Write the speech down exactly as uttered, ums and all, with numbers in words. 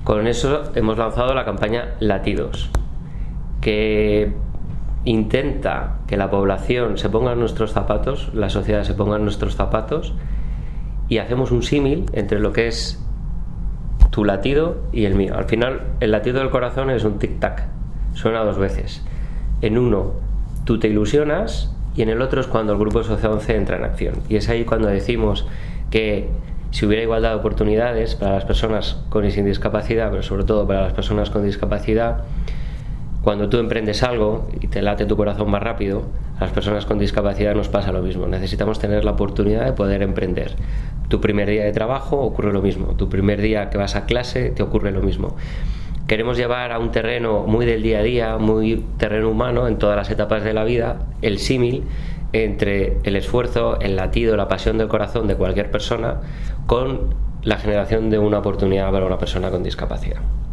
Con eso hemos lanzado la campaña Latidos, que intenta que la población se ponga en nuestros zapatos, la sociedad se ponga en nuestros zapatos, y hacemos un símil entre lo que es tu latido y el mío. Al final, el latido del corazón es un tic-tac, suena dos veces. En uno tú te ilusionas y en el otro es cuando el Grupo Social once entra en acción. Y es ahí cuando decimos que si hubiera igualdad de oportunidades para las personas con y sin discapacidad, pero sobre todo para las personas con discapacidad, cuando tú emprendes algo y te late tu corazón más rápido, a las personas con discapacidad nos pasa lo mismo. Necesitamos tener la oportunidad de poder emprender. Tu primer día de trabajo ocurre lo mismo. Tu primer día que vas a clase te ocurre lo mismo. Queremos llevar a un terreno muy del día a día, muy terreno humano en todas las etapas de la vida, el símil entre el esfuerzo, el latido, la pasión del corazón de cualquier persona con la generación de una oportunidad para una persona con discapacidad.